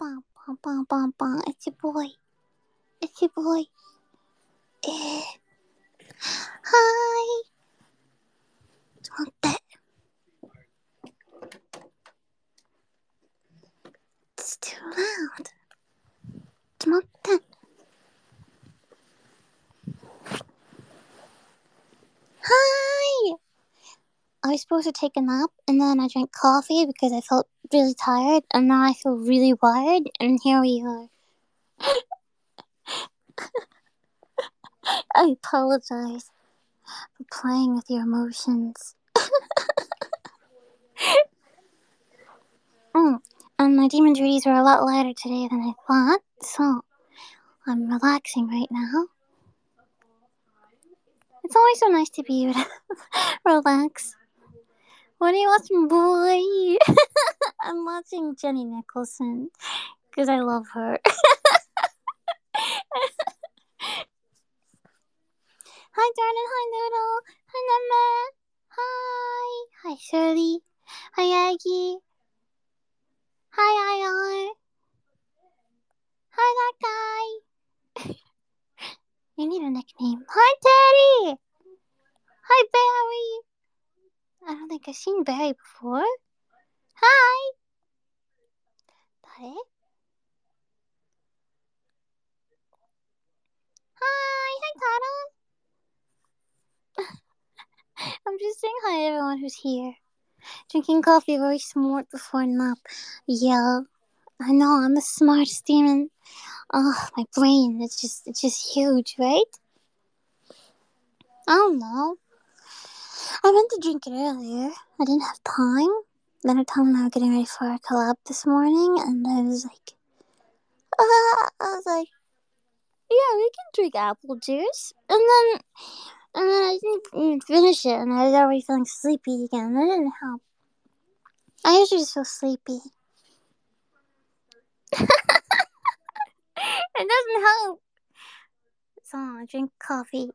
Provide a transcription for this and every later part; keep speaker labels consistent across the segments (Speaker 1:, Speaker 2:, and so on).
Speaker 1: It's your boy. It's your boy. Hi. Don't that. It's too loud. Don't that. Hi. I was supposed to take a nap, and then I drank coffee because I felt really tired, and now I feel really wired, and here we are. I apologize for playing with your emotions. And my demon duties were a lot lighter today than I thought, so I'm relaxing right now. It's always so nice to be able to relax. What are you watching, boy? I'm watching Jenny Nicholson because I love her. Hi, Darren. Hi, Noodle. Hi, Nama. Hi. Hi, Shirley. Hi, Aggie. Hi, IR. Hi, that guy. You need a nickname. Hi, Teddy. Hi, Barry. I don't think I've seen Barry before. Hi. That it? Hi. Hi, Tana. I'm just saying hi to everyone who's here. Drinking coffee very smart before nap. Yeah, I know, I'm the smartest demon. Oh, my brain, it's just huge, right? I don't know. I meant to drink it earlier. I didn't have time. Then I told him I was getting ready for a collab this morning, and I was like, yeah, we can drink apple juice. And then I didn't even finish it, and I was already feeling sleepy again. That didn't help. I usually just feel sleepy. It doesn't help. So I drink coffee.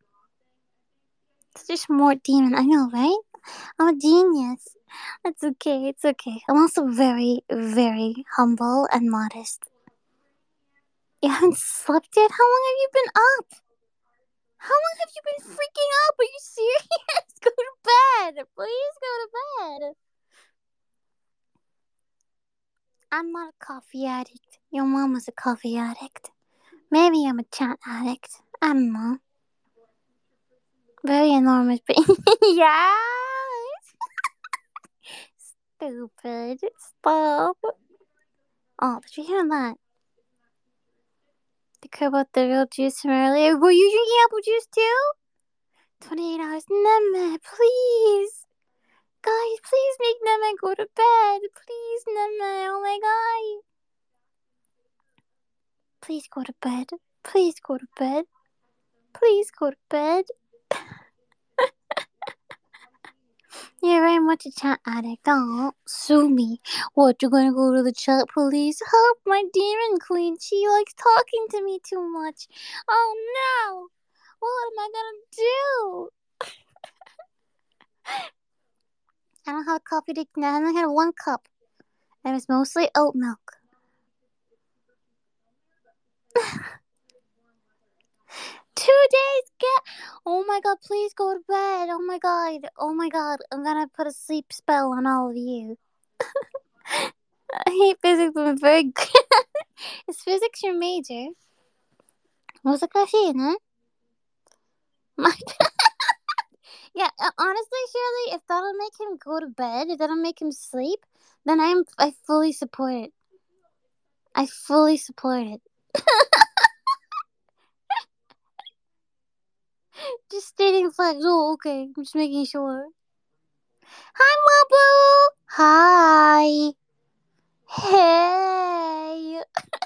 Speaker 1: It's just more demon. I know, right? I'm a genius. It's okay. It's okay. I'm also very, very humble and modest. You haven't slept yet? How long have you been up? How long have you been freaking up? Are you serious? Go to bed. Please go to bed. I'm not a coffee addict. Your mom was a coffee addict. Maybe I'm a chat addict. I don't know. Very enormous, but yeah. Stupid. Stop. Oh, did you hear that? They care about the real juice from earlier. Were you drinking apple juice too? 28 hours. Neme, please. Guys, please make Neme go to bed. Please, Neme. Oh my god. Please go to bed. Please go to bed. Please go to bed. You're very much a chat addict. Oh, sue me. What, you're gonna go to the chat police? Help my demon queen. She likes talking to me too much. Oh no. What am I gonna do? I don't have coffee to I only had 1 cup. And it was mostly oat milk. 2 days, oh my god, please go to bed. Oh my god, I'm gonna put a sleep spell on all of you. I hate physics, but I'm very good. Is physics your major? 難しいね. My yeah, honestly, Shirley, if that'll make him go to bed, if that'll make him sleep, then I fully support it. I fully support it. Just stating facts. Oh, okay. I'm just making sure. Hi, Mabu. Hi. Hey.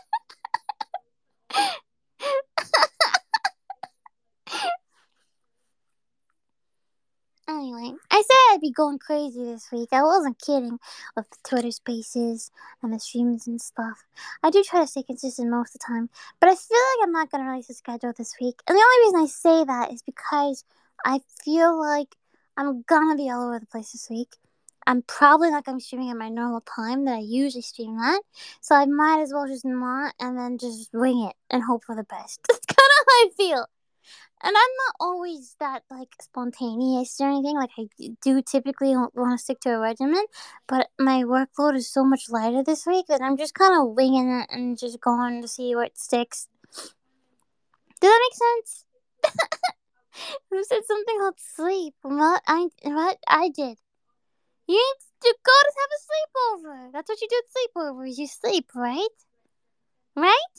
Speaker 1: Anyway, I said I'd be going crazy this week. I wasn't kidding with the Twitter spaces and the streams and stuff. I do try to stay consistent most of the time, but I feel like I'm not going to release a schedule this week. And the only reason I say that is because I feel like I'm going to be all over the place this week. I'm probably not going to be streaming at my normal time that I usually stream at. So I might as well just not and then just wing it and hope for the best. That's kind of how I feel. And I'm not always that like spontaneous or anything. Like I do typically want to stick to a regimen, but my workload is so much lighter this week that I'm just kind of winging it and just going to see what sticks. Does that make sense? Who said something about sleep? What I did. You need to go to have a sleepover. That's what you do at sleepovers. You sleep, right? Right?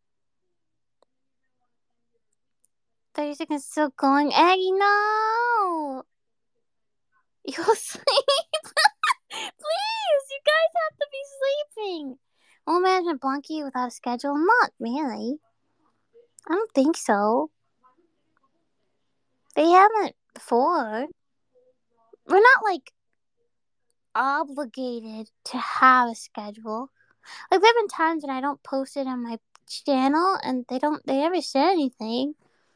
Speaker 1: 30 seconds still going. Aggie, no! You'll sleep. Please, you guys have to be sleeping. Oh, management Blunky without a schedule? Not really. I don't think so. They haven't before. We're not like obligated to have a schedule. Like there have been times when I don't post it on my channel and they never say anything.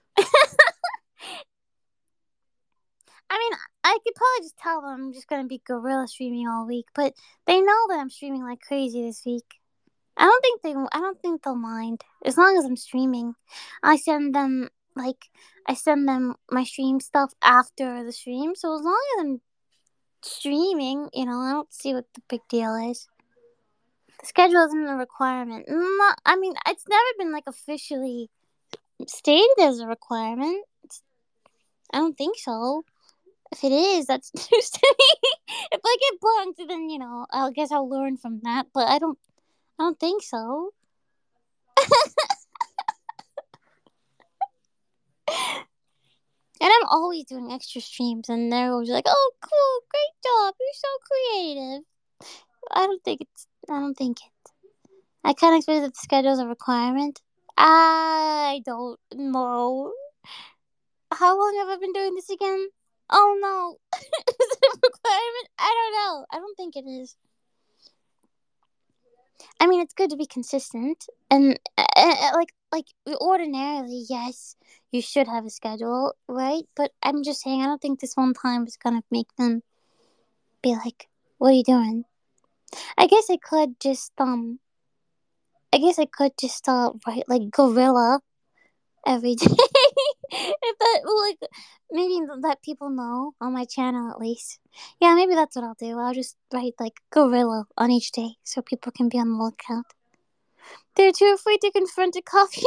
Speaker 1: I mean, I could probably just tell them I'm just gonna be gorilla streaming all week, but they know that I'm streaming like crazy this week. I don't think they'll mind as long as I'm streaming. I send them my stream stuff after the stream, so as long as I'm streaming, I don't see what the big deal is. The schedule isn't a requirement. I mean, it's never been like officially stated as a requirement. I don't think so. If it is, that's news to me. If I get bunked, then I guess I'll learn from that. But I don't think so. And I'm always doing extra streams, and they're always like, "Oh, cool, great job, you're so creative." I don't think it. I kind of expect that the schedule is a requirement. I don't know. How long have I been doing this again? Oh no, is it a requirement? I don't know. I don't think it is. I mean, it's good to be consistent, and like ordinarily, yes, you should have a schedule, right? But I'm just saying, I don't think this one time is gonna make them be like, "What are you doing?" I guess I could just write like gorilla every day. If that like maybe let people know on my channel at least. Yeah, maybe that's what I'll do. I'll just write like gorilla on each day so people can be on the lookout. They're too afraid to confront a coffee.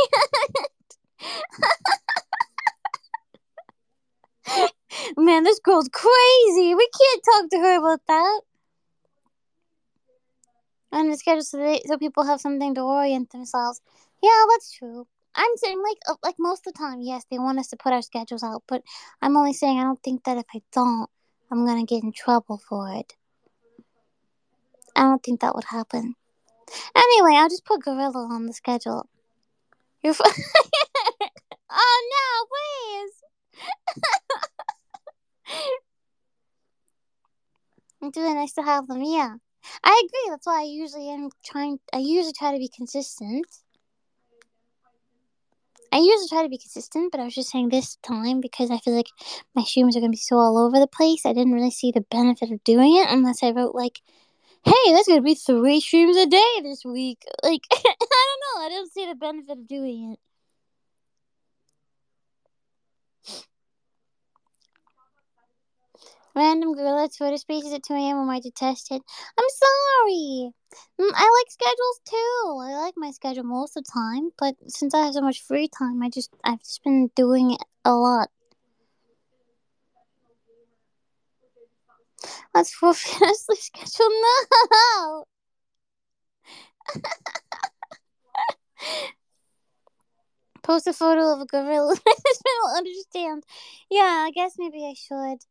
Speaker 1: Man, this girl's crazy. We can't talk to her about that. And it's scheduled so people have something to orient themselves. Yeah, that's true. I'm saying like most of the time, yes, they want us to put our schedules out, but I'm only saying I don't think that if I don't, I'm gonna get in trouble for it. I don't think that would happen. Anyway, I'll just put gorilla on the schedule. You're oh no, please. It's really nice to have them. Yeah, I agree. That's why I usually try to be consistent. But I was just saying this time because I feel like my streams are gonna be so all over the place. I didn't really see the benefit of doing it unless I wrote like, "Hey, there's gonna be 3 streams a day this week." Like, I don't know. I don't see the benefit of doing it. Random gorilla Twitter spaces at 2 a.m. might detest it. I'm sorry. I like schedules too. I like my schedule most of the time, but since I have so much free time, I've just been doing it a lot. Let's fulfill a sleep schedule now. Post a photo of a gorilla. I don't understand. Yeah, I guess maybe I should.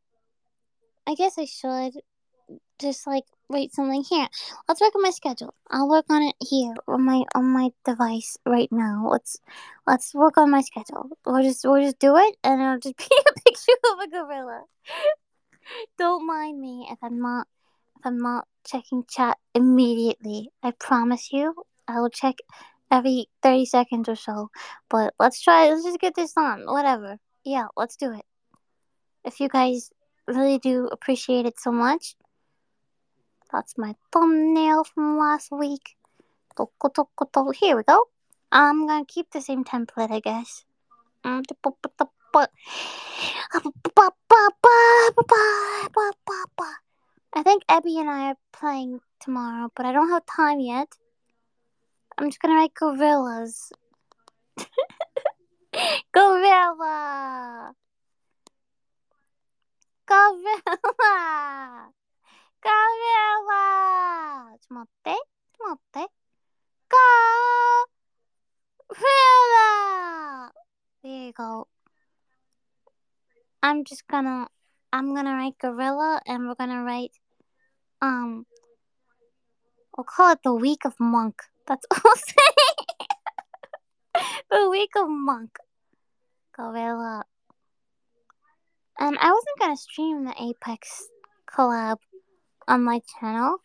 Speaker 1: Just like write something here. Let's work on my schedule. I'll work on it here on my device right now. Let's work on my schedule. We'll just do it, and it'll just be a picture of a gorilla. Don't mind me if I'm not checking chat immediately. I promise you, I will check every 30 seconds or so. But let's just get this on. Whatever. Yeah, let's do it. If you guys really do appreciate it so much, That's my thumbnail from last week. Here we go. I'm gonna keep the same template, I guess. I think Abby and I are playing tomorrow, but I don't have time yet. I'm just gonna write gorillas. Gorilla! Gorilla! Gorilla! ちょっと待って。Gorilla! There you go. I'm gonna write gorilla, and we're gonna write, we'll call it the week of monk. That's all I'll say. The week of monk. Gorilla. I wasn't gonna stream the Apex collab on my channel.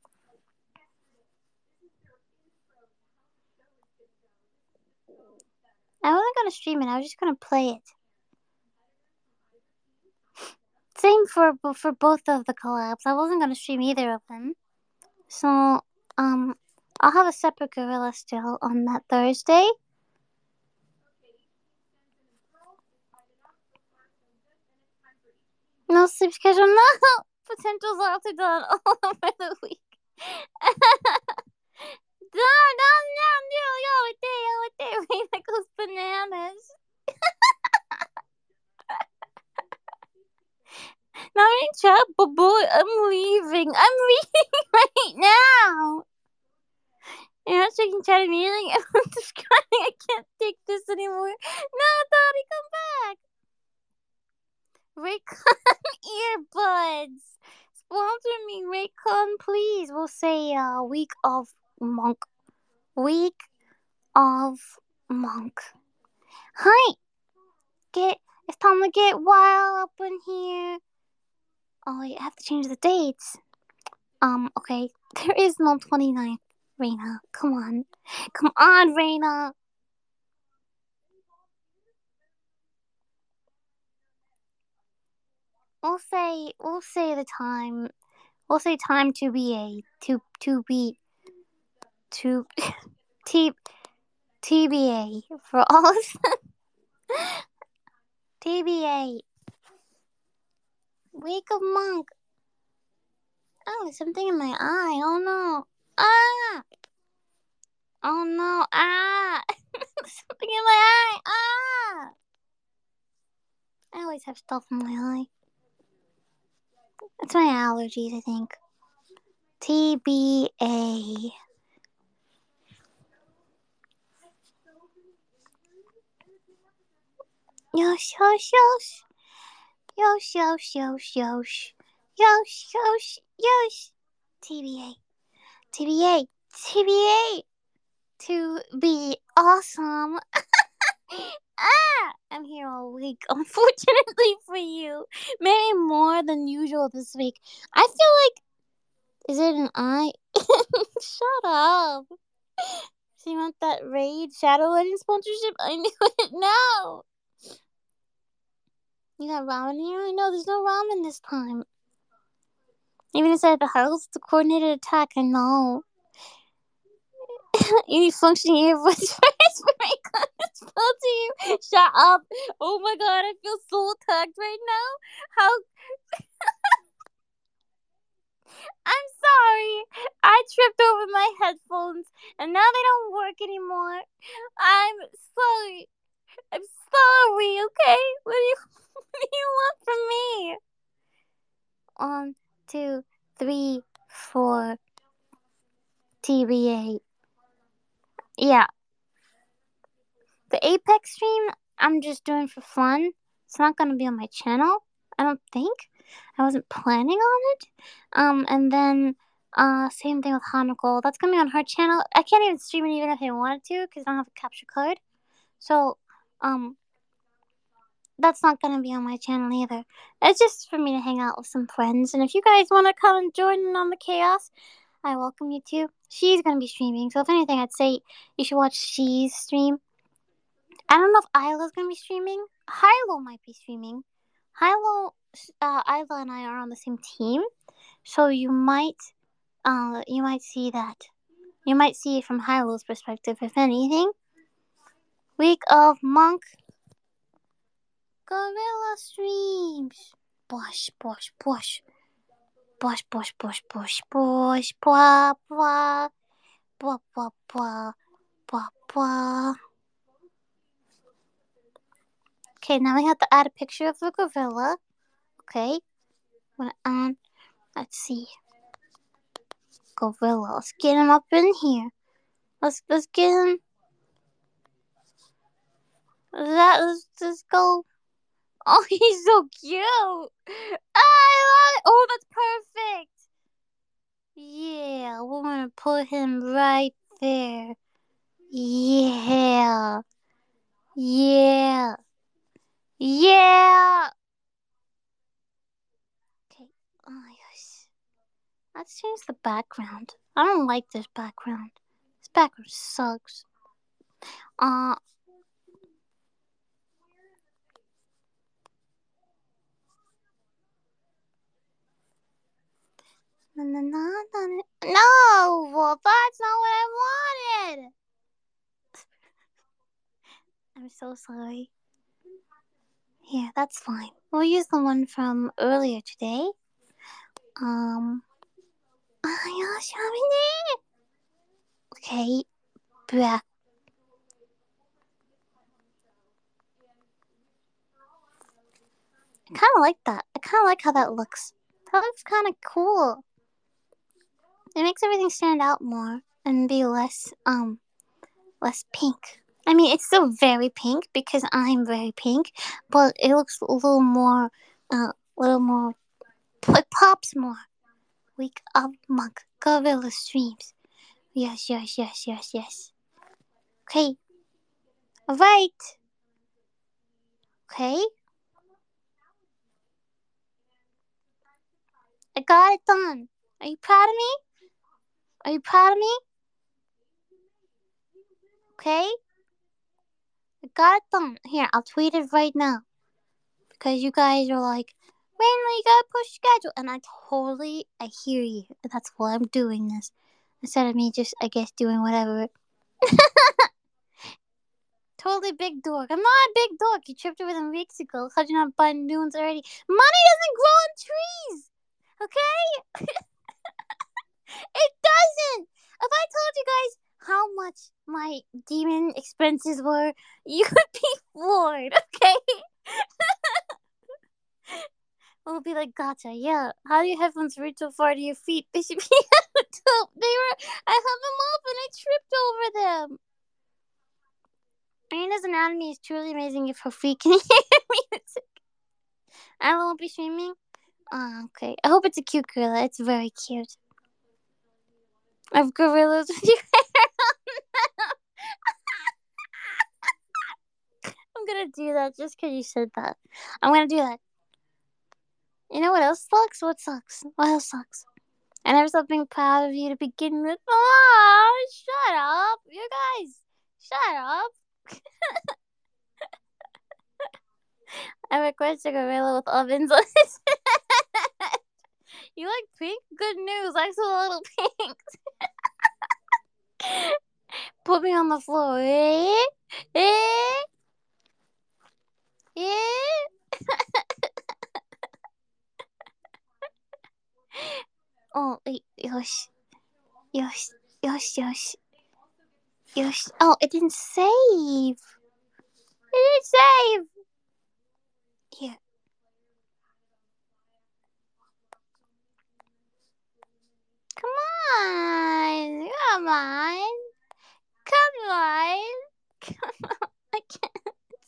Speaker 1: I wasn't gonna stream it. I was just gonna play it. Same for both of the collabs. I wasn't gonna stream either of them. So, I'll have a separate gorilla still on that Thursday. No sleep schedule, no! Potentials are also done all over the week. No, wait, that goes bananas. Not in chat, but boy, I'm leaving right now. You're not checking chat immediately? I'm just crying. I can't take this anymore. No, Daddy, come back. Raycon earbuds. Sponsor me, Raycon, please. We'll say week of monk. Week of monk. Hi. It's time to get wild up in here. Oh, I have to change the dates. Okay. There is no 29th, Reina. Come on, Reina. We'll say the time. We'll say time to be TBA for all of them. TBA. Week of monk. Oh, there's something in my eye. Oh no. Ah. Oh no. Ah. Something in my eye. Ah. I always have stuff in my eye. It's my allergies, I think. TBA. Yosh. TBA. To be awesome. I'm here all week, unfortunately for you. Maybe more than usual this week. I feel like... Is it an eye? Shut up. So you want that Raid Shadow Legends sponsorship? I knew it. No. You got ramen here? I know there's no ramen this time. Even inside the house, it's a coordinated attack. I know. You need functioning earbuds first for my comments to you. Shut up. Oh my god, I feel so attacked right now. How... I'm sorry. I tripped over my headphones and now they don't work anymore. I'm sorry. Okay? What do you want from me? 1, 2, 3, 4. TBA. Yeah. The Apex stream, I'm just doing for fun. It's not going to be on my channel, I don't think. I wasn't planning on it. And then, same thing with Hanako. That's going to be on her channel. I can't even stream it even if I wanted to, because I don't have a capture card. So, that's not going to be on my channel either. It's just for me to hang out with some friends. And if you guys want to come and join in on the chaos, I welcome you too. She's going to be streaming. So if anything, I'd say you should watch She's stream. I don't know if Isla's going to be streaming. Hilo might be streaming. Hilo, Isla and I are on the same team. So you might You might see that. You might see it from Hyrule's perspective, if anything. Week of Monk Gorilla Streams. Bosh, bosh, bosh. Bosh, bosh, bosh, bosh, bosh. Blah, blah. Blah, blah, blah. Blah, blah. Okay, now we have to add a picture of the gorilla. Okay. Let's see. Gorilla. Let's get him up in here. Let's get him. Let's just go. Oh, he's so cute. I love it. Oh, that's perfect. Yeah, we're gonna put him right there. Yeah. Yeah. Yeah. Okay. Oh my gosh. Let's change the background. I don't like this background. This background sucks. No, well, that's not what I wanted. I'm so sorry. Here, that's fine. We'll use the one from earlier today. Okay, bruh. I kind of like that. I kind of like how that looks. That looks kind of cool. It makes everything stand out more and be less pink. I mean, it's still very pink because I'm very pink, but it looks a little more, it pops more. Week of Monk Gorilla Streams. Yes. Okay. Alright. Okay. I got it done. Are you proud of me? Are you proud of me? Okay. I got it done. Here, I'll tweet it right now. Because you guys are like, Rainbow, you gotta push schedule. And I hear you. That's why I'm doing this. Instead of me just, I guess, doing whatever. Totally big dork. I'm not a big dork. You tripped over them weeks ago. How'd you not buy new ones already? Money doesn't grow on trees. Okay? It doesn't. If I told you guys how much my demon expenses were, you would be floored. Okay? We'll be like, gotcha. Yeah. How do your headphones reach so far to your feet? They should be I have them off and I tripped over them. Arena's anatomy is truly amazing if her feet can hear music. I won't be streaming. Oh, okay. I hope it's a cute gorilla. It's very cute. I have gorillas with your hair on them. I'm gonna do that just because you said that. I'm gonna do that. You know what else sucks? What sucks? What else sucks? I never stopped being proud of you to begin with. Oh, shut up. You guys, shut up. I request a gorilla with ovens on his head. You like pink? Good news. I saw a little pink. Put me on the floor. Oh, wait. Yosh. Oh, it didn't save. It didn't save. Here. Come on. I can't.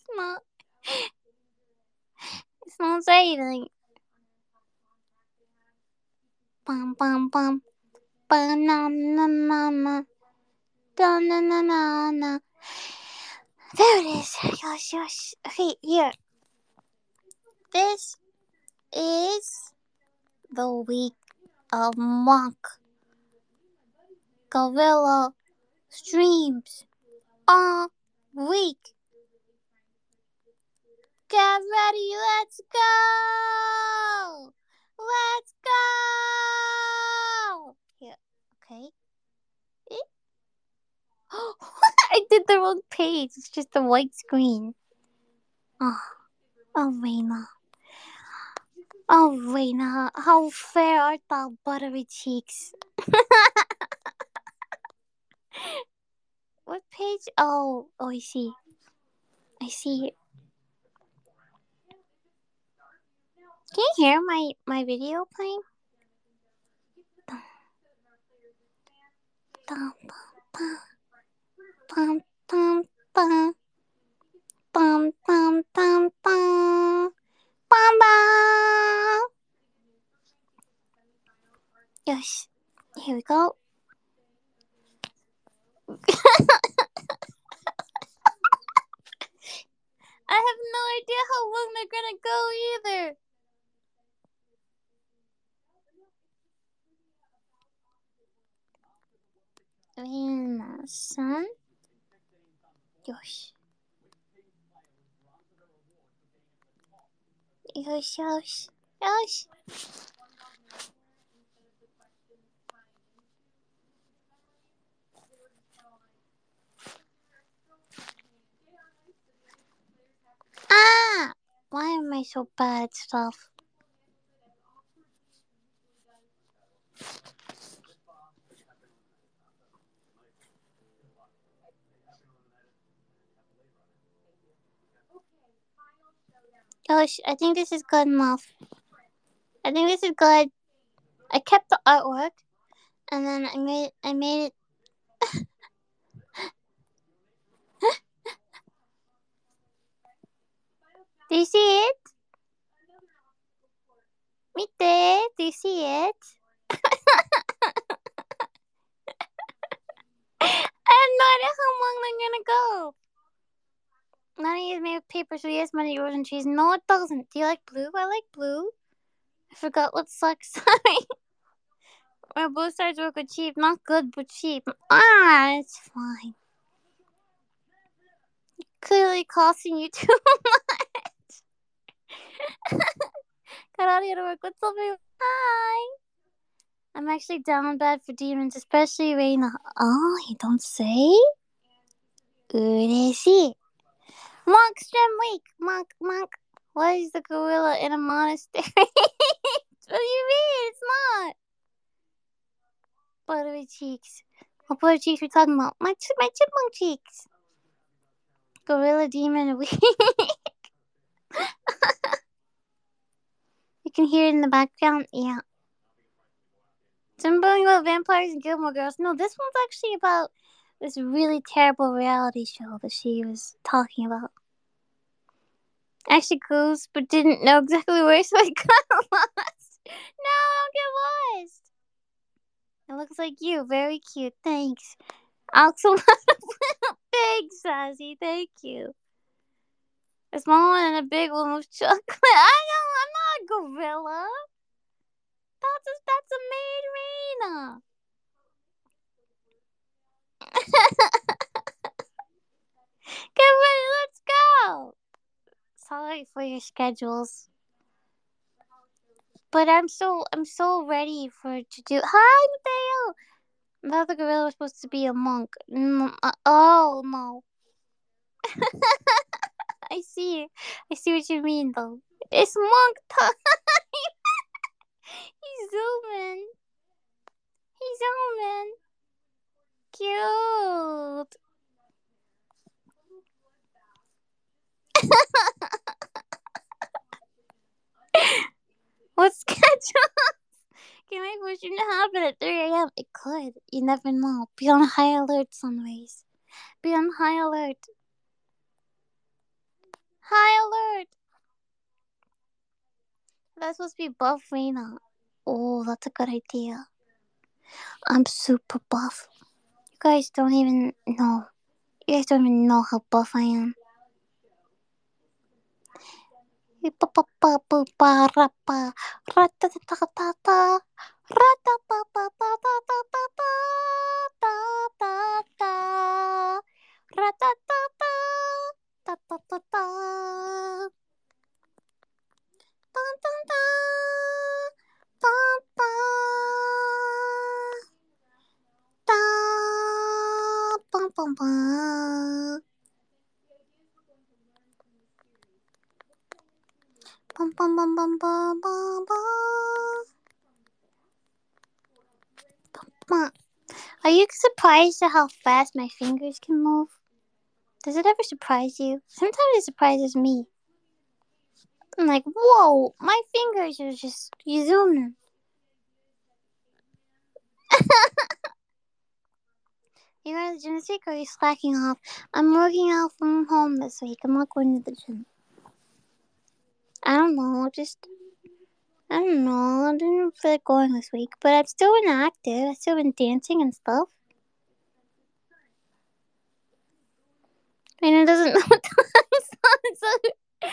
Speaker 1: It's not saving. Bum, bum, bum. Banana. Da-na-na-na-na. There it is. Yosh. Okay, here. This is the week of Monk Gorilla Streams all week. Get ready, let's go! Let's go! Here. the wrong page. It's just a white screen. Oh, oh, Reina. Oh, Reina, how fair art thou, buttery cheeks. What page? Oh, I see. I see. Can you hear my video playing? Bum, bum, bum, bum, bum, bum, bum, bum, bum, bum, bum. Yes, here we go. I have no idea how long they're gonna go either. Reina-san. Yosh. Yosh, yosh, yosh. Ah! Why am I so bad at stuff? Yosh, I think this is good enough. I think this is good. I kept the artwork, and then I made it. Do you see it? Mite, do you see it? I have no idea how long they're gonna go. Money is made of paper, so yes, money grows on trees. No, it doesn't. Do you like blue? I like blue. I forgot what sucks. Sorry. Where both sides work with cheap. Not good, but cheap. Ah, it's fine. Clearly costing you too much. Got out here to work with somebody. Hi. I'm actually down bad for demons, especially Reina. Oh, you don't say? Ureshi. Monk Stem Week. Monk. Why is the gorilla in a monastery? What do you mean? It's not. Buttery cheeks. What buttery cheeks are we talking about? My chipmunk cheeks. Gorilla demon week. You can hear it in the background. Yeah. Something about vampires and Gilmore Girls. No, this one's actually about this really terrible reality show that she was talking about. Actually goes, but didn't know exactly where, so I got lost. No, don't get lost. It looks like you. Very cute. Thanks. Also, big sassy. Thank you. A small one and a big one with chocolate. I'm not a gorilla. That's a maid Reina. Get ready, let's go. Sorry for your schedules, but I'm so ready to do. Hi, Mateo. I thought the gorilla was supposed to be a monk. Oh no. I see. I see what you mean, though. It's monk time. He's zooming. He's zooming. Cute. What schedule? Can my fortune happen at 3 a.m.? It could. You never know. Be on high alert, Sunrays. Be on high alert. High alert. That's supposed to be buff Reina. Oh, that's a good idea. I'm super buff. You guys don't even know. You guys don't even know how buff I am. bum bum. Bum bum bum bum bum bum bum. Are you surprised at how fast my fingers can move? Does it ever surprise you? Sometimes it surprises me. I'm like, whoa, my fingers are just zooming. You going to the gym this week or are you slacking off? I'm working out from home this week. I'm not going to the gym. I don't know, I don't know. I didn't feel like going this week, but I've still been active. I've still been dancing and stuff. And it doesn't know what time so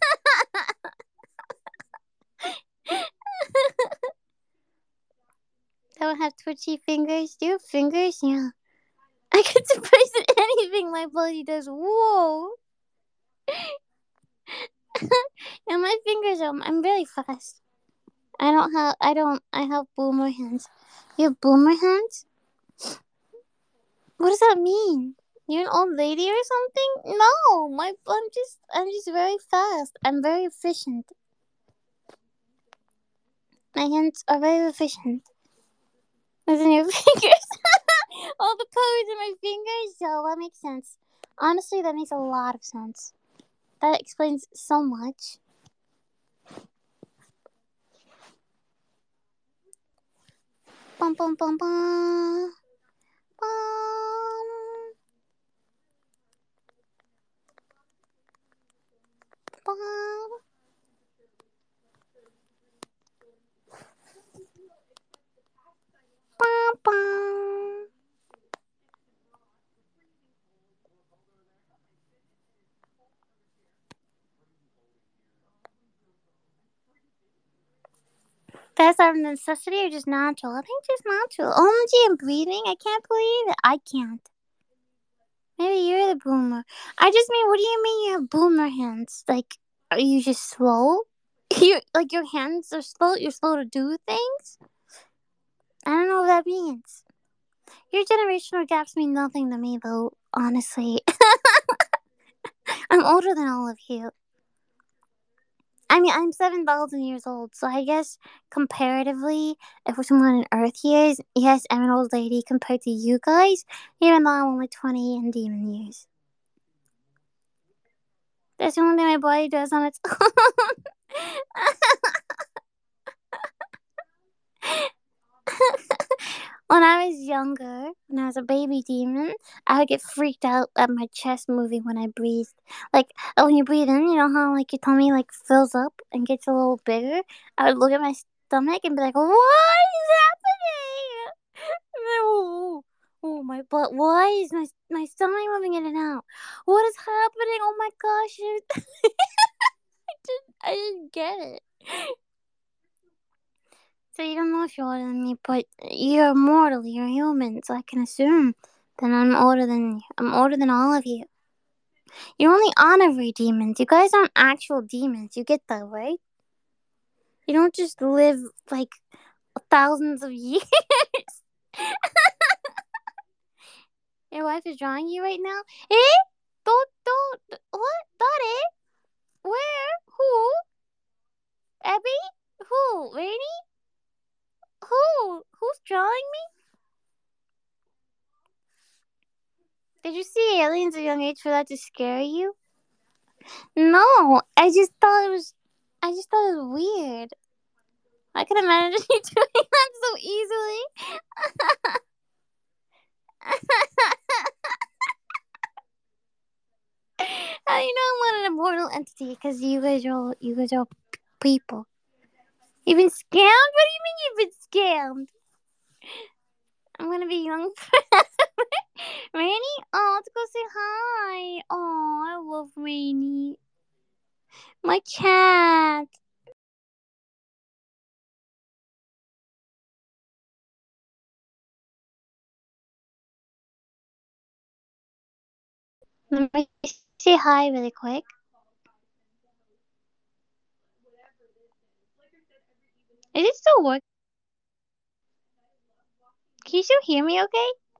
Speaker 1: I don't have twitchy fingers. Do you have fingers? Yeah. I get surprised at anything my body does. Whoa. And my fingers I'm really fast. I have boomer hands. You have boomer hands? What does that mean? You're an old lady or something? No, I'm just very fast. I'm very efficient. My hands are very efficient. As in your fingers. All the pose in my fingers? So that makes sense. Honestly, that makes a lot of sense. That explains so much. Bum bum bum bum. Bum. Bum. Bum bum. That's out of necessity or just natural? I think just natural. OMG, I'm breathing. I can't believe it. I can't. Maybe you're the boomer. I just mean, what do you mean you have boomer hands? Like, are you just slow? Your hands are slow. You're slow to do things. I don't know what that means. Your generational gaps mean nothing to me, though. Honestly, I'm older than all of you. I mean, I'm 7,000 years old, so I guess comparatively, if we're talking on Earth years, yes, I'm an old lady compared to you guys, even though I'm only 20 in demon years. That's the only thing my body does on its own. When I was younger, when I was a baby demon, I would get freaked out at my chest moving when I breathed. Like, when you breathe in, you know how, like, your tummy, like, fills up and gets a little bigger? I would look at my stomach and be like, what is happening? And then, oh, my butt. Why is my stomach moving in and out? What is happening? Oh, my gosh. I didn't get it. So you don't know if you're older than me, but you're mortal, you're human, so I can assume that I'm older than you. I'm older than all of you. You're only honorary demons. You guys aren't actual demons. You get that, right? You don't just live, like, thousands of years. Your wife is drawing you right now? Eh? What? Daddy? Where? Who? Abby? Who? Rainy? Who? Who's drawing me? Did you see aliens at a young age for that to scare you? No, I just thought it was weird. I can imagine you doing that so easily. How do you know I'm not an immortal entity? Because you guys are people. You've been scammed? What do you mean you've been scammed? I'm gonna be young forever. Rainy? Oh, let's go say hi. Oh, I love Rainy. My cat. Let me say hi really quick. Is it still working? Can you still hear me okay?